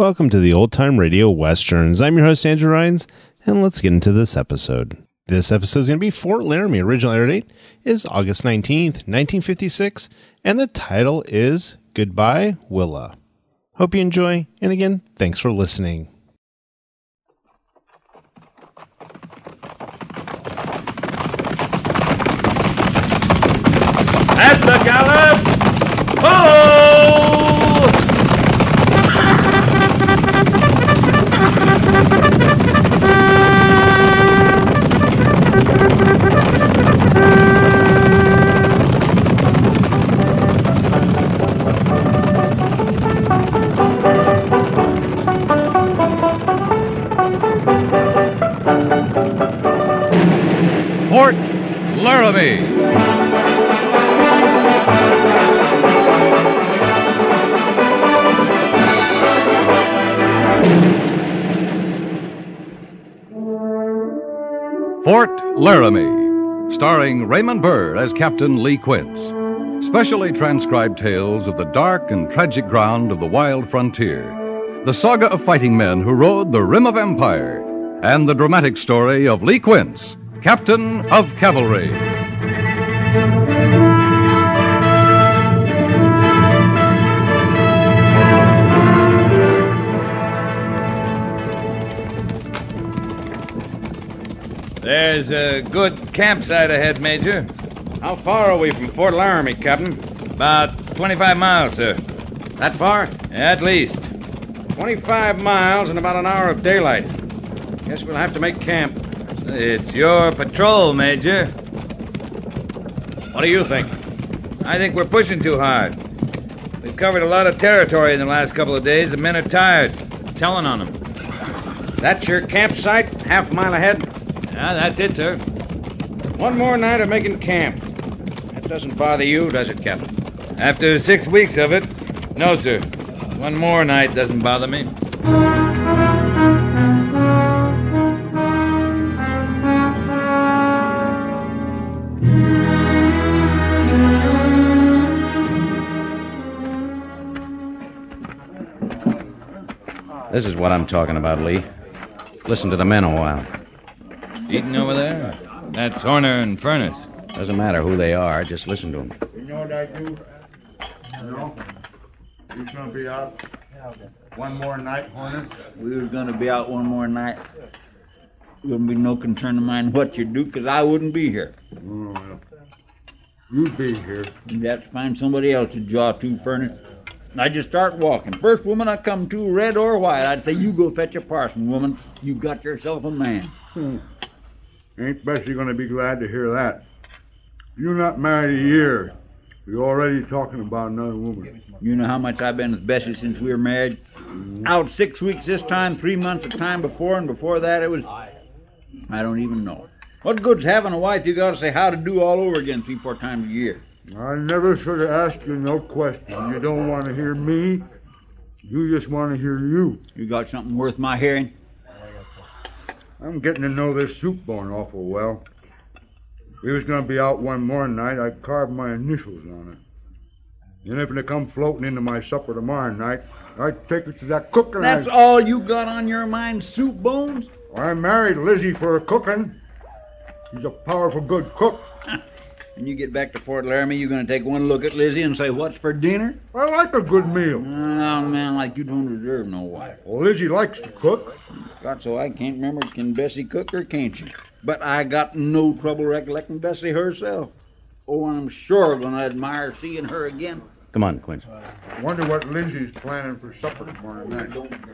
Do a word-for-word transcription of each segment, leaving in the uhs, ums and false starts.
Welcome to the Old Time Radio Westerns. I'm your host, Andrew Rhynes, and let's get into this episode. This episode is going to be Fort Laramie. Original air date is August nineteenth, nineteen fifty-six, and the title is Goodbye, Willa. Hope you enjoy, and again, thanks for listening. At the gallop! Ho! Fort Laramie. Fort Laramie, starring Raymond Burr as Captain Lee Quince. Specially transcribed tales of the dark and tragic ground of the wild frontier. The saga of fighting men who rode the rim of empire. And the dramatic story of Lee Quince, Captain of Cavalry. There's a good campsite ahead, Major. How far are we from Fort Laramie, Captain? About twenty-five miles, sir. That far? At least. twenty-five miles and about an hour of daylight. Guess we'll have to make camp. It's your patrol, Major. What do you think? I think we're pushing too hard. We've covered a lot of territory in the last couple of days. The men are tired. Telling on them. That's your campsite, half a mile ahead? Yeah, that's it, sir. One more night of making camp. That doesn't bother you, does it, Captain? After six weeks of it, no, sir. One more night doesn't bother me. This is what I'm talking about, Lee. Listen to the men a while. Eating over there? That's Horner and Furnace. Doesn't matter who they are, just listen to them. You know what I do? You know? You're going to be out one more night, Horner? We was going to be out one more night. Wouldn't be no concern of mine what you do, because I wouldn't be here. Oh, well. You'd be here. You'd have to find somebody else to jaw to, Furnace. I'd just start walking. First woman I come to, red or white, I'd say, you go fetch a parson, woman. You got yourself a man. Hmm. Ain't Bessie going to be glad to hear that. You're not married a year. You're already talking about another woman. You know how much I've been with Bessie since we were married? Mm-hmm. Out six weeks this time, three months of time before, and before that it was... I don't even know. What good's having a wife you got to say how to do all over again three, four times a year? I never should have asked you no question. You don't want to hear me. You just want to hear you. You got something worth my hearing? I'm getting to know this soup bone awful well. If we was going to be out one more night, I'd carve my initials on it. And if they come floating into my supper tomorrow night, I'd take it to that cook and That's I'd... all you got on your mind, soup bones? I married Lizzie for a cooking. She's a powerful good cook. When you get back to Fort Laramie, you're going to take one look at Lizzie and say, what's for dinner? I like a good meal. Oh, man, like you don't deserve no wife. Well, Lizzie likes to cook. God, so I can't remember, can Bessie cook or can't she? But I got no trouble recollecting Bessie herself. Oh, I'm sure going to admire seeing her again. Come on, Quince. Wonder what Lizzie's planning for supper tomorrow night.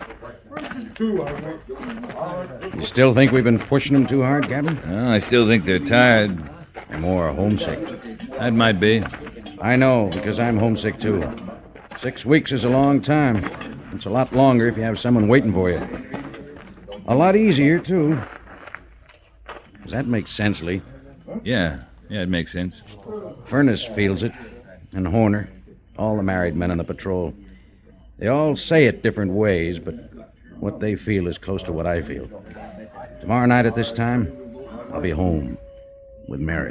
Two, I think. You still think we've been pushing them too hard, Captain? Well, I still think they're tired. They're more homesick. That might be. I know, because I'm homesick, too. Six weeks is a long time. It's a lot longer if you have someone waiting for you. A lot easier, too. Does that make sense, Lee? Yeah, yeah, it makes sense. Furnace feels it, and Horner, all the married men on the patrol. They all say it different ways, but what they feel is close to what I feel. Tomorrow night at this time, I'll be home with Mary.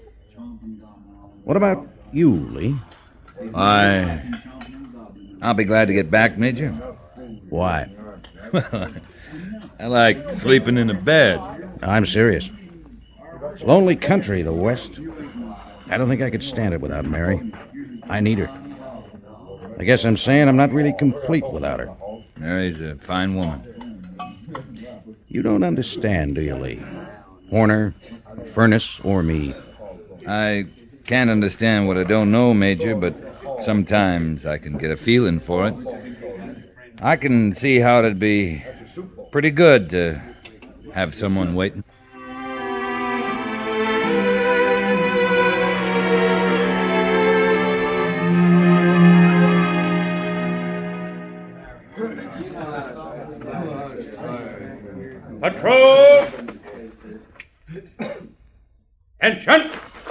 What about you, Lee? I... I'll be glad to get back, Major. Why? I like sleeping in a bed. I'm serious. It's a lonely country, the West. I don't think I could stand it without Mary. I need her. I guess I'm saying I'm not really complete without her. Mary's a fine woman. You don't understand, do you, Lee? Horner, Furnace, or me. I can't understand what I don't know, Major, but sometimes I can get a feeling for it. I can see how it'd be pretty good to have someone waiting. Patrol! Attention!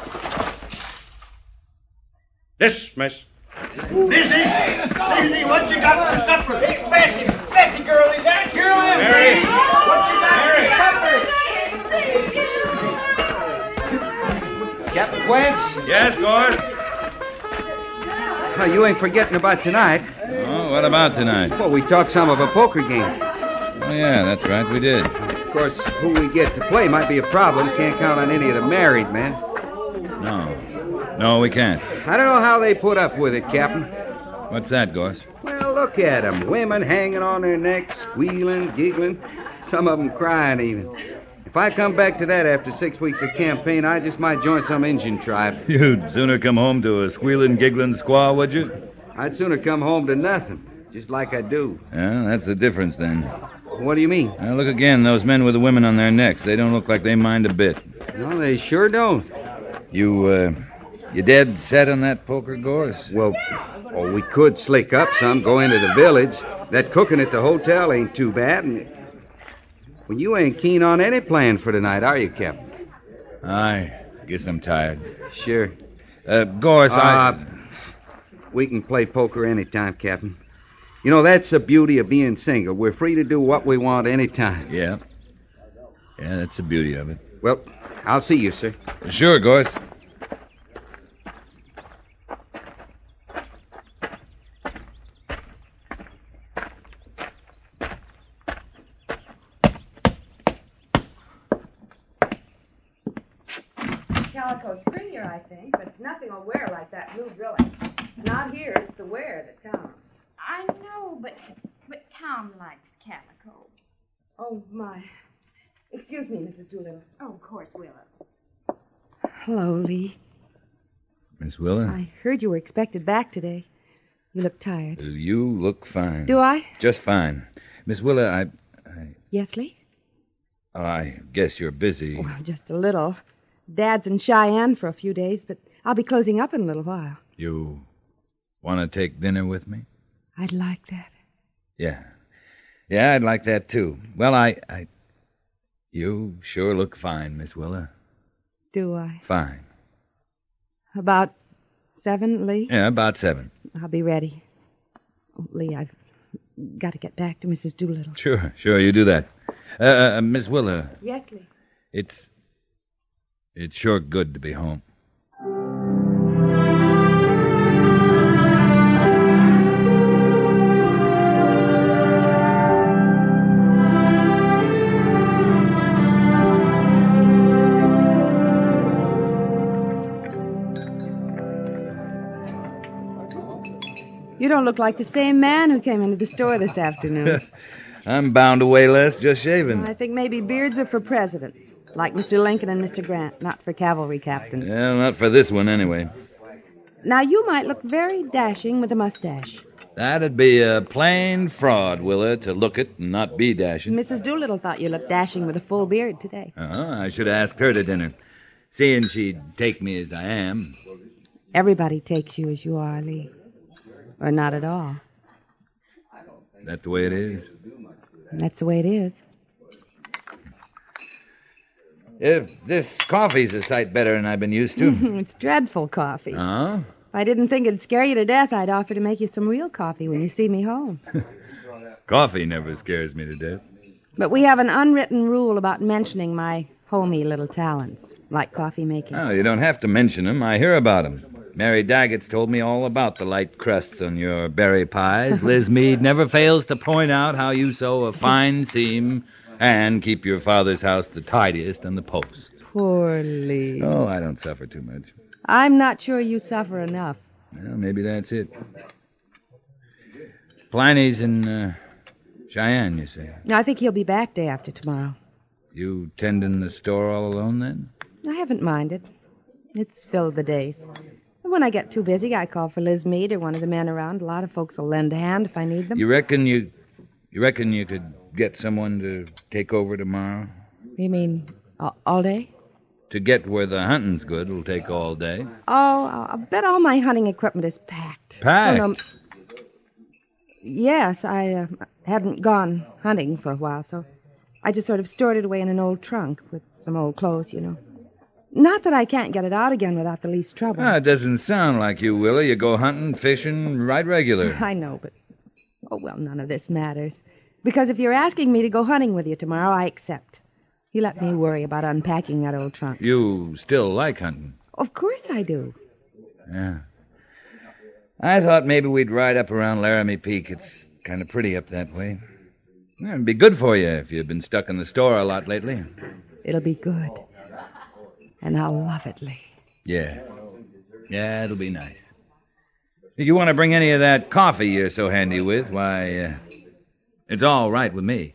Dismiss. Lizzie! Lizzie, what you got for supper? It's Bessie. Bessie, girl, is that girl in? Mary! What you got for supper? Captain Quince? Yes, Gord? Oh, you ain't forgetting about tonight. Oh, what about tonight? Well, we talked some of a poker game. Oh, yeah, that's right, we did. Of course, who we get to play might be a problem. Can't count on any of the married men. No. No, we can't. I don't know how they put up with it, Captain. What's that, Gorse? Well, look at them. Women hanging on their necks, squealing, giggling. Some of them crying even. If I come back to that after six weeks of campaign, I just might join some Indian tribe. You'd sooner come home to a squealing, giggling squaw, would you? I'd sooner come home to nothing, just like I do. Yeah, that's the difference, then. What do you mean? Now, look again, those men with the women on their necks. They don't look like they mind a bit. No, they sure don't. You, uh, you dead set on that poker, Gorse? Well, oh, we could slick up some, go into the village. That cooking at the hotel ain't too bad, and... Well, you ain't keen on any plan for tonight, are you, Captain? I guess I'm tired. Sure. Uh, Gorse, uh, I... We can play poker anytime, Captain. You know, that's the beauty of being single. We're free to do what we want anytime. Yeah. Yeah, that's the beauty of it. Well, I'll see you, sir. Sure, Gorse. Calico's prettier, I think, but nothing will wear like that blue drilling. Not here, it's the wear that counts. I know, but but Tom likes calico. Oh, my. Excuse me, Missus Doolittle. Oh, of course, Willa. Hello, Lee. Miss Willa? I heard you were expected back today. You look tired. Uh, you look fine. Do I? Just fine. Miss Willa, I... I... Yes, Lee? Oh, I guess you're busy. Well, just a little. Dad's in Cheyenne for a few days, but I'll be closing up in a little while. You want to take dinner with me? I'd like that. Yeah. Yeah, I'd like that, too. Well, I... I... You sure look fine, Miss Willa. Do I? Fine. About seven, Lee? Yeah, about seven. I'll be ready. Oh, Lee, I've got to get back to Missus Doolittle. Sure, sure, you do that. Uh, uh, Miss Willa. Yes, Lee? It's... It's sure good to be home. You don't look like the same man who came into the store this afternoon. I'm bound to weigh less just shaving. I think maybe beards are for presidents, like Mister Lincoln and Mister Grant, not for cavalry captains. Well, not for this one, anyway. Now, you might look very dashing with a mustache. That'd be a plain fraud, Willa, to look it and not be dashing. Missus Doolittle thought you looked dashing with a full beard today. Uh-huh. I should have asked her to dinner, seeing she'd take me as I am. Everybody takes you as you are, Lee. Or not at all. That the way it is? That's the way it is. If this coffee's a sight better than I've been used to. It's dreadful coffee. Oh? If I didn't think it'd scare you to death, I'd offer to make you some real coffee when you see me home. Coffee never scares me to death. But we have an unwritten rule about mentioning my homey little talents, like coffee making. Oh, you don't have to mention them. I hear about them. Mary Daggett's told me all about the light crusts on your berry pies. Liz Meade never fails to point out how you sew a fine seam and keep your father's house the tidiest on the post. Poor Lee. Oh, I don't suffer too much. I'm not sure you suffer enough. Well, maybe that's it. Pliny's in uh, Cheyenne, you say? I think he'll be back day after tomorrow. You tending the store all alone, then? I haven't minded. It's filled the days. And when I get too busy, I call for Liz Meade or one of the men around. A lot of folks will lend a hand if I need them. You reckon you... You reckon you could get someone to take over tomorrow? You mean all, all day? To get where the hunting's good will take all day. Oh, I bet all my hunting equipment is packed. Packed? Oh, no. Yes, I uh, haven't gone hunting for a while, so I just sort of stored it away in an old trunk with some old clothes, you know. Not that I can't get it out again without the least trouble. Ah, it doesn't sound like you, Willie. You go hunting, fishing, right regular. I know, but... Oh, well, none of this matters. Because if you're asking me to go hunting with you tomorrow, I accept. You let me worry about unpacking that old trunk. You still like hunting? Of course I do. Yeah. I thought maybe we'd ride up around Laramie Peak. It's kind of pretty up that way. Yeah, it'd be good for you if you've been stuck in the store a lot lately. It'll be good. And I'll love it, Lee. Yeah. Yeah, it'll be nice. If you want to bring any of that coffee you're so handy with, why, uh, it's all right with me.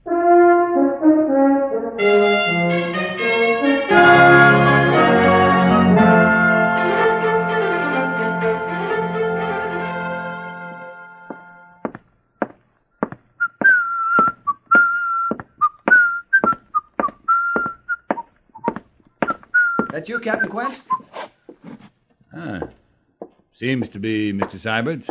That you, Captain Quince? Ah. Seems to be Mister Syberts.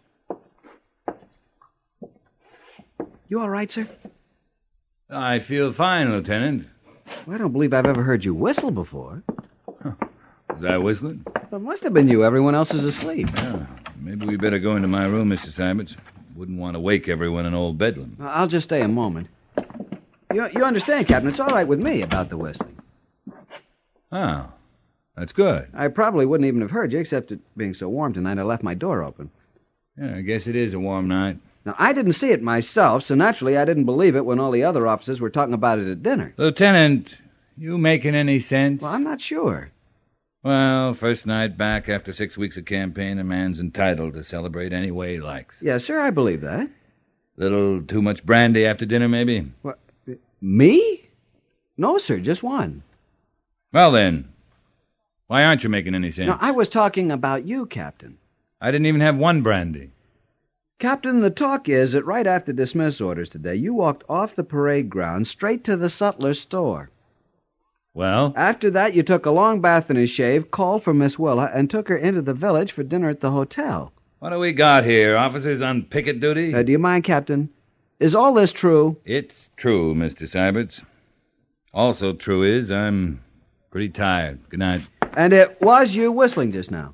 You all right, sir? I feel fine, Lieutenant. Well, I don't believe I've ever heard you whistle before. Huh. Was I whistling? It must have been you. Everyone else is asleep. Yeah. Maybe we better go into my room, Mister Syberts. Wouldn't want to wake everyone in old Bedlam. I'll just stay a moment. You, you understand, Captain, it's all right with me about the whistling. Oh, that's good. I probably wouldn't even have heard you, except it being so warm tonight, I left my door open. Yeah, I guess it is a warm night. Now, I didn't see it myself, so naturally I didn't believe it when all the other officers were talking about it at dinner. Lieutenant, you making any sense? Well, I'm not sure. Well, first night back after six weeks of campaign, a man's entitled to celebrate any way he likes. Yes, sir, I believe that. Little too much brandy after dinner, maybe? What? Me? No, sir, just one. Well, then, why aren't you making any sense? No, I was talking about you, Captain. I didn't even have one brandy. Captain, the talk is that right after dismiss orders today, you walked off the parade ground straight to the sutler's store. Well? After that, you took a long bath and a shave, called for Miss Willa, and took her into the village for dinner at the hotel. What do we got here? Officers on picket duty? Uh, do you mind, Captain? Is all this true? It's true, Mister Syberts. Also true is I'm pretty tired. Good night. And it was you whistling just now?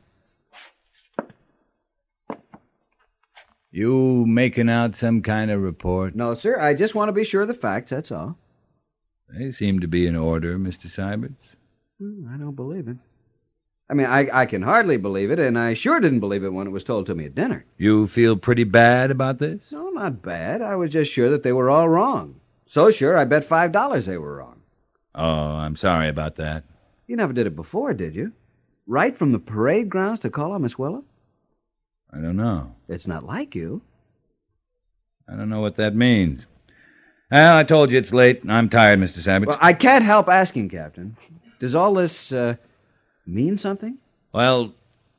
You making out some kind of report? No, sir. I just want to be sure of the facts, that's all. They seem to be in order, Mister Syberts. Hmm, I don't believe it. I mean, I, I can hardly believe it, and I sure didn't believe it when it was told to me at dinner. You feel pretty bad about this? No, not bad. I was just sure that they were all wrong. So sure, I bet five dollars they were wrong. Oh, I'm sorry about that. You never did it before, did you? Right from the parade grounds to call on Miss Willa? I don't know. It's not like you. I don't know what that means. Well, I told you it's late. I'm tired, Mister Syberts. Well, I can't help asking, Captain. Does all this, uh, mean something? Well,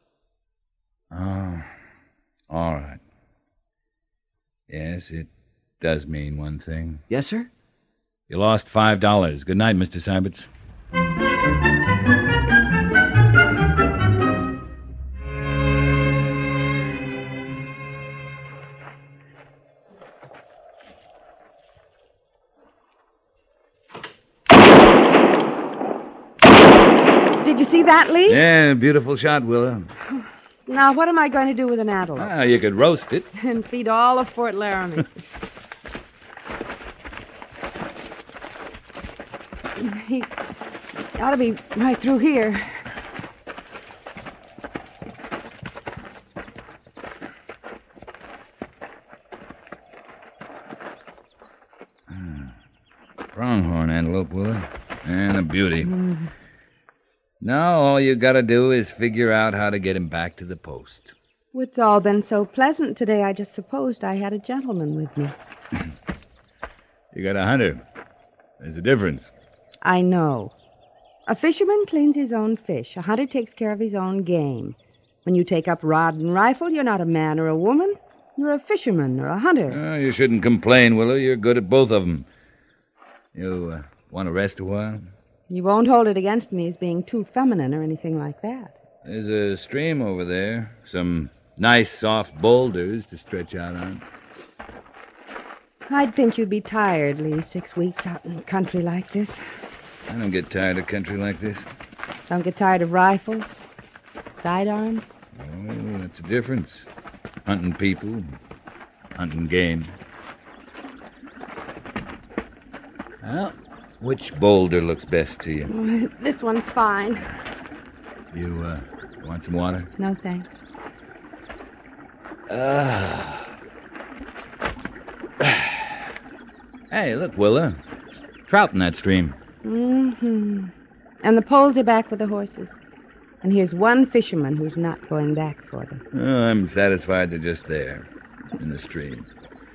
oh, all right. Yes, it does mean one thing. Yes, sir? You lost five dollars. Good night, Mister Syberts. Did you see that, Lee? Yeah, beautiful shot, Willa. Now, what am I going to do with an antelope? Ah, you could roast it. And feed all of Fort Laramie. He ought to be right through here. Pronghorn antelope, Willa. And a beauty. Mm. Now all you gotta do is figure out how to get him back to the post. It's all been so pleasant today, I just supposed I had a gentleman with me. You got a hunter. There's a difference. I know. A fisherman cleans his own fish. A hunter takes care of his own game. When you take up rod and rifle, you're not a man or a woman. You're a fisherman or a hunter. Oh, you shouldn't complain, Willow. You're good at both of them. You uh, want to rest a while? You won't hold it against me as being too feminine or anything like that. There's a stream over there. Some nice, soft boulders to stretch out on. I'd think you'd be tired, Lee, six weeks out in the country like this. I don't get tired of country like this. Don't get tired of rifles? Sidearms? Oh, that's a difference. Hunting people, hunting game. Well, which boulder looks best to you? This one's fine. You, uh, want some water? No, thanks. Ah. Hey, look, Willa. Trout in that stream. Mm-hmm. And the poles are back with the horses. And here's one fisherman who's not going back for them. Oh, I'm satisfied they're just there, in the stream.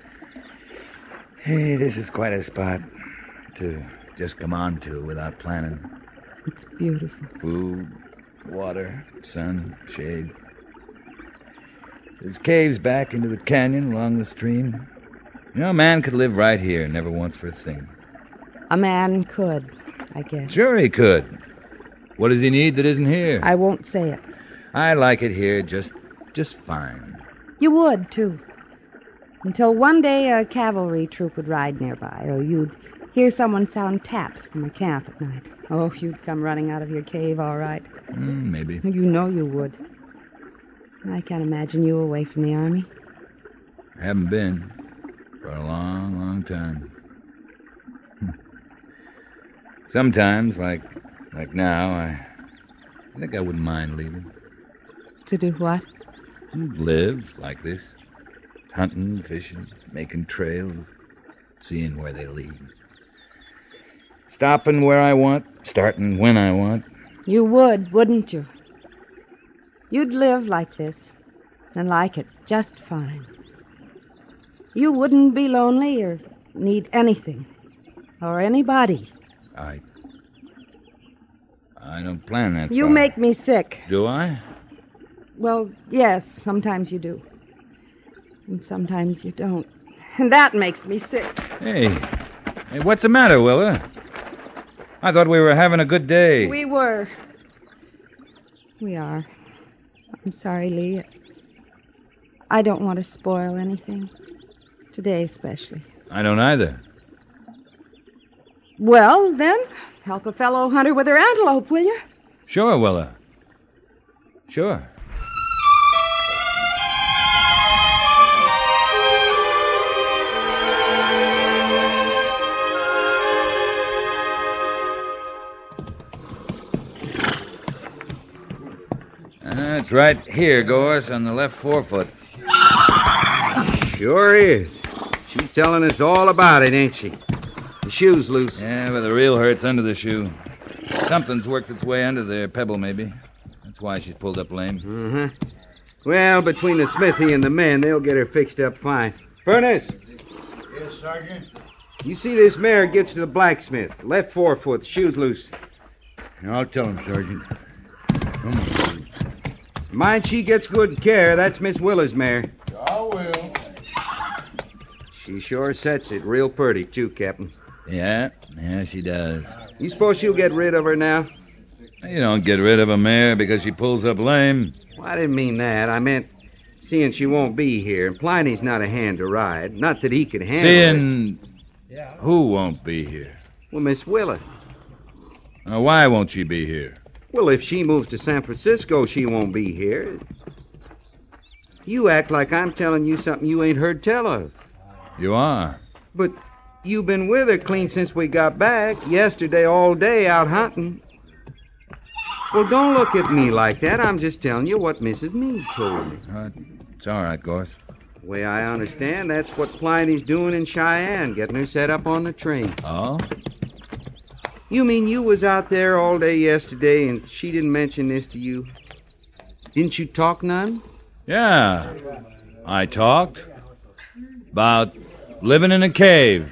Hey, this is quite a spot to just come on to without planning. It's beautiful. Food, water, sun, shade. There's caves back into the canyon along the stream. You know, a man could live right here and never want for a thing. A man could, I guess. Sure he could. What does he need that isn't here? I won't say it. I like it here just just fine. You would, too. Until one day a cavalry troop would ride nearby, or you'd hear someone sound taps from a camp at night. Oh, you'd come running out of your cave, all right. Mm, maybe. You know you would. I can't imagine you away from the army. I haven't been for a long, long time. Sometimes, like like now, I, I think I wouldn't mind leaving. To do what? Live like this. Hunting, fishing, making trails, seeing where they lead. Stopping where I want, starting when I want. You would, wouldn't you? You'd live like this, and like it just fine. You wouldn't be lonely or need anything, or anybody. I... I don't plan that You far. make me sick. Do I? Well, yes, sometimes you do. And sometimes you don't. And that makes me sick. Hey, hey, what's the matter, Willa? I thought we were having a good day. We were. We are. I'm sorry, Lee. I don't want to spoil anything. Today especially. I don't either. Well, then, help a fellow hunter with her antelope, will you? Sure, Willa. Sure. That's right here, Gorse, on the left forefoot. Sure is. She's telling us all about it, ain't she? The shoe's loose. Yeah, but the real hurt's under the shoe. Something's worked its way under there, pebble maybe. That's why she's pulled up lame. Uh-huh. Well, between the smithy and the men, they'll get her fixed up fine. Furnace! Yes, Sergeant? You see this mare gets to the blacksmith. Left forefoot, shoe's loose. I'll tell him, Sergeant. Come on. Mind she gets good care. That's Miss Willa's mare. I will. She sure sets it real pretty, too, Captain. Yeah, yeah, she does. You suppose she'll get rid of her now? You don't get rid of a mare because she pulls up lame. Well, I didn't mean that. I meant seeing she won't be here. Pliny's not a hand to ride. Not that he could handle Seeing it. who won't be here? Well, Miss Willa. Now, why won't she be here? Well, if she moves to San Francisco, she won't be here. You act like I'm telling you something you ain't heard tell of. You are. But you've been with her clean since we got back. Yesterday all day out hunting. Well, don't look at me like that. I'm just telling you what Missus Meade told me. Uh, it's all right, Gorse. The way I understand, that's what Pliny's doing in Cheyenne, getting her set up on the train. Oh? You mean you was out there all day yesterday and she didn't mention this to you? Didn't you talk none? Yeah. I talked about living in a cave.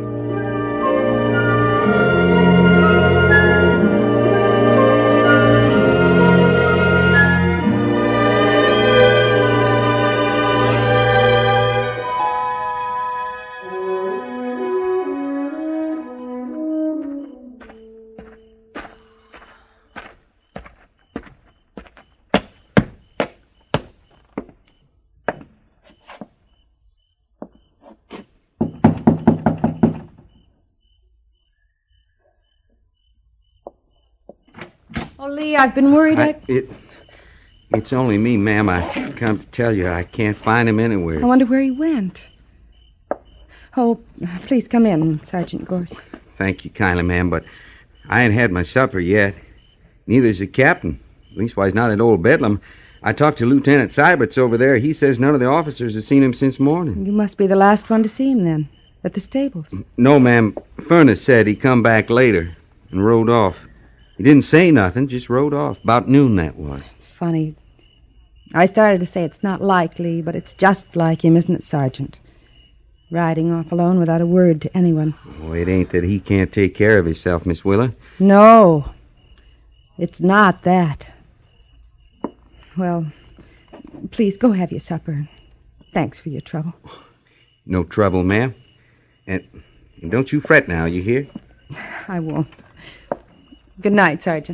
Oh, Lee, I've been worried. I, I, it, it's only me, ma'am. I come to tell you I can't find him anywhere. I wonder where he went. Oh, please come in, Sergeant Gorse. Thank you kindly, ma'am, but I ain't had my supper yet. Neither's the captain. Leastwise, not at Old Bedlam. I talked to Lieutenant Syberts over there. He says none of the officers have seen him since morning. You must be the last one to see him, then, at the stables. No, ma'am. Furnace said he'd come back later and rode off. He didn't say nothing, just rode off. About noon, that was. Funny. I started to say it's not likely, but it's just like him, isn't it, Sergeant? Riding off alone without a word to anyone. Oh, it ain't that he can't take care of himself, Miss Willa. No, it's not that. Well, please go have your supper. Thanks for your trouble. No trouble, ma'am. And, and don't you fret now, you hear? I won't. Good night, Sergeant.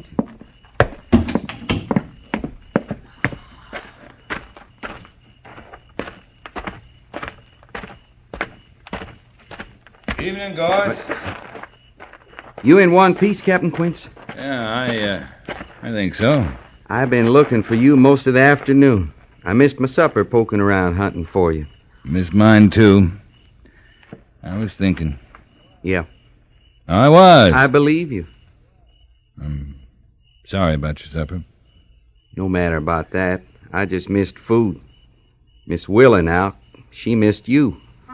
Evening, Gorse. You in one piece, Captain Quince? Yeah, I, uh, I think so. I've been looking for you most of the afternoon. I missed my supper poking around hunting for you. Missed mine, too. I was thinking. Yeah. I was. I believe you. I'm sorry about your supper. No matter about that. I just missed food. Miss Willa now, she missed you.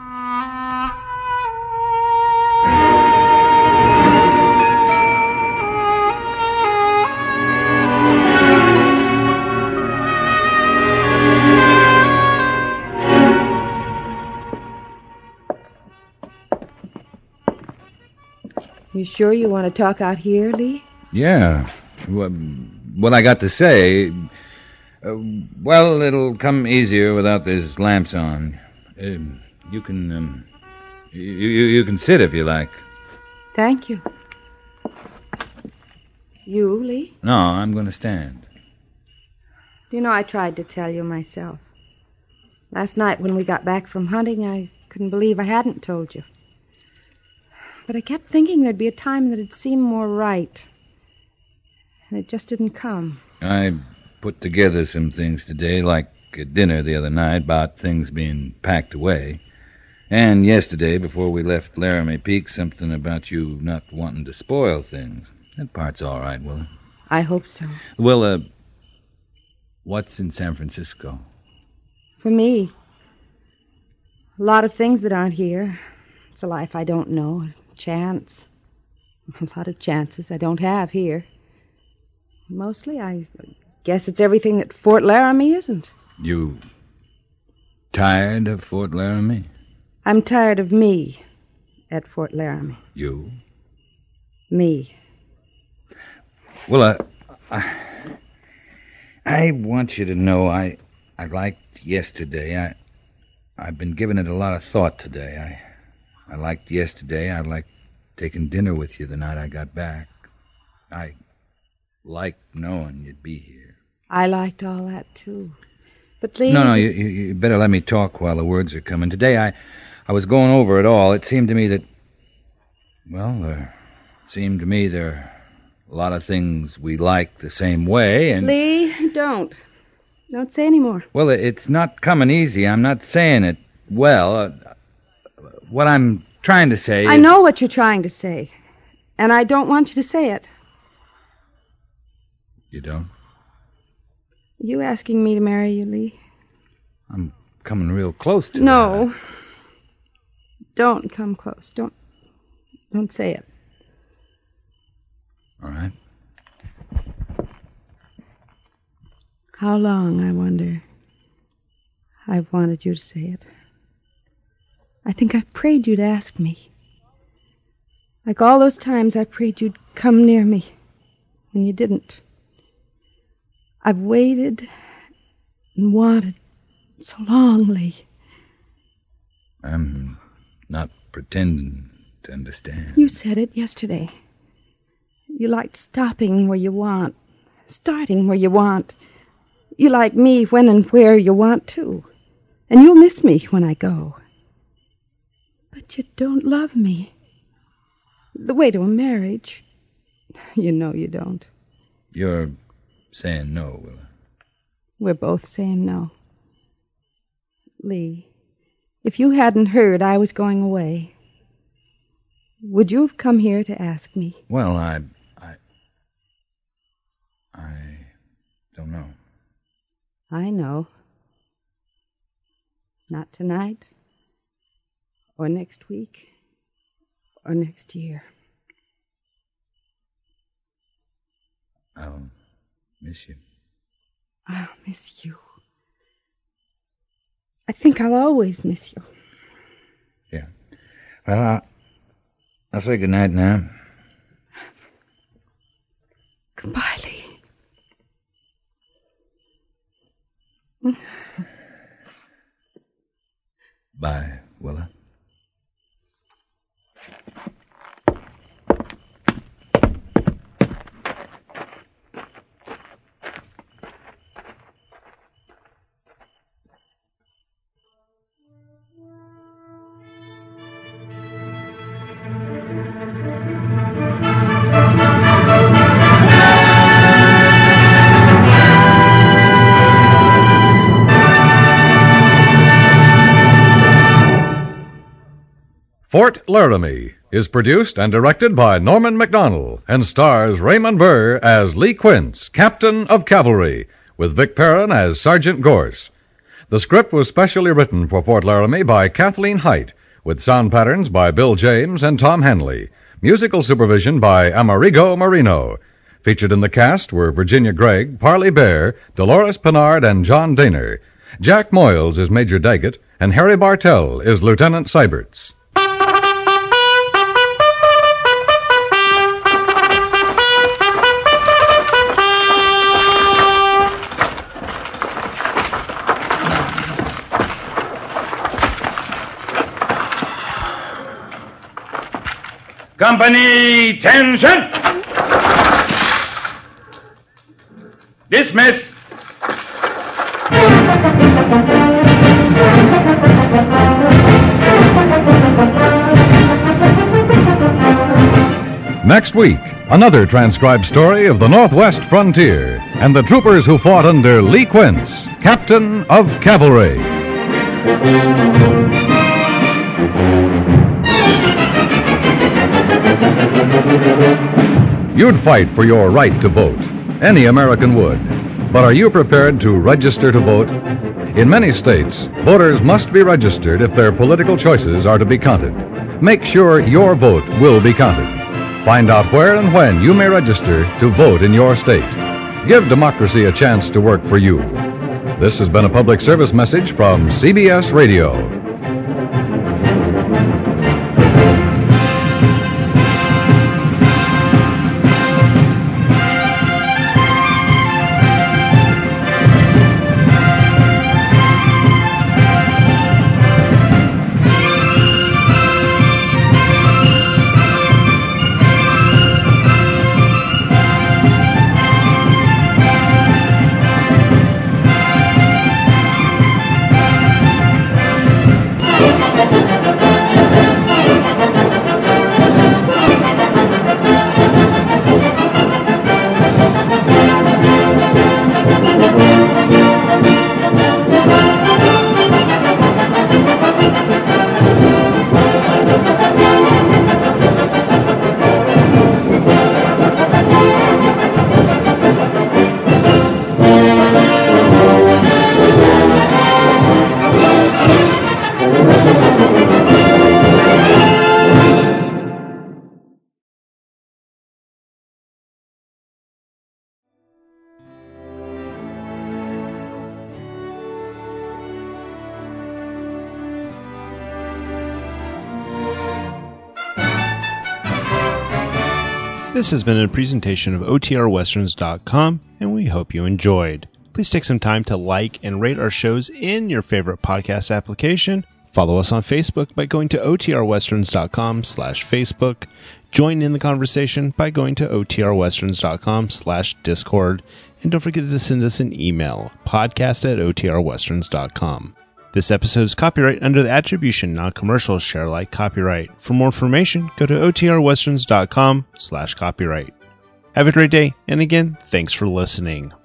You sure you want to talk out here, Lee? Yeah. What, what I got to say... Uh, well, it'll come easier without these lamps on. Uh, you can... Um, you, you, you can sit if you like. Thank you. You, Lee? No, I'm going to stand. You know, I tried to tell you myself. Last night when we got back from hunting, I couldn't believe I hadn't told you. But I kept thinking there'd be a time that'd seem more right. And it just didn't come. I put together some things today, like at dinner the other night, about things being packed away. And yesterday, before we left Laramie Peak, something about you not wanting to spoil things. That part's all right, Willa. I hope so. Willa, what's in San Francisco? For me, a lot of things that aren't here. It's a life I don't know. Chance. A lot of chances I don't have here. Mostly, I guess it's everything that Fort Laramie isn't. You tired of Fort Laramie? I'm tired of me at Fort Laramie. You? Me. Well, uh, I, I want you to know I, I liked yesterday. I, I've been giving it a lot of thought today. I... I liked yesterday. I liked taking dinner with you the night I got back. I liked knowing you'd be here. I liked all that, too. But Lee... No, no, you, you, you better let me talk while the words are coming. Today, I, I was going over it all. It seemed to me that... Well, there seemed to me there are a lot of things we like the same way, and... Lee, don't. Don't say any more. Well, it's not coming easy. I'm not saying it well. Uh, What I'm trying to say is... I know what you're trying to say, and I don't want you to say it. You don't? Are you asking me to marry you, Lee? I'm coming real close to No. that. Don't come close. Don't. Don't say it. All right. How long, I wonder, I've wanted you to say it. I think I've prayed you'd ask me. Like all those times I prayed you'd come near me, and you didn't. I've waited and wanted so long, Lee. I'm not pretending to understand. You said it yesterday. You liked stopping where you want, starting where you want. You like me when and where you want to. And you'll miss me when I go. But you don't love me. The way to a marriage. You know you don't. You're saying no, Willa. We're both saying no. Lee, if you hadn't heard I was going away, would you have come here to ask me? Well, I... I... I don't know. I know. Not tonight, or next week, or next year. I'll miss you. I'll miss you. I think I'll always miss you. Yeah. Well, I'll, I'll say goodnight now. Goodbye, Lee. Bye, Willa. Fort Laramie is produced and directed by Norman Macdonnell and stars Raymond Burr as Lee Quince, Captain of Cavalry, with Vic Perrin as Sergeant Gorse. The script was specially written for Fort Laramie by Kathleen Height, with sound patterns by Bill James and Tom Henley. Musical supervision by Amerigo Marino. Featured in the cast were Virginia Gregg, Parley Bear, Dolores Pinard, and John Daner. Jack Moyles is Major Daggett, and Harry Bartell is Lieutenant Seiberts. Company, tension! Dismiss! Next week, another transcribed story of the Northwest frontier and the troopers who fought under Lee Quince, Captain of Cavalry. You'd fight for your right to vote. Any American would. But are you prepared to register to vote? In many states, voters must be registered if their political choices are to be counted. Make sure your vote will be counted. Find out where and when you may register to vote in your state. Give democracy a chance to work for you. This has been a public service message from C B S Radio. This has been a presentation of O T R westerns dot com, and we hope you enjoyed. Please take some time to like and rate our shows in your favorite podcast application. Follow us on Facebook by going to O T R westerns dot com slash Facebook. Join in the conversation by going to O T R westerns dot com slash Discord. And don't forget to send us an email, podcast at O T R westerns dot com. This episode is copyright under the Attribution Non-Commercial Share Alike copyright. For more information, go to O T R westerns dot com slash copyright. Have a great day, and again, thanks for listening.